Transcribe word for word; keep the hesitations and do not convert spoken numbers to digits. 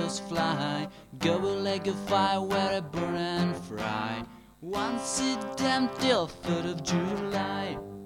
shadows fly, go like a fire where I burn and fry. Once it damn till third of July.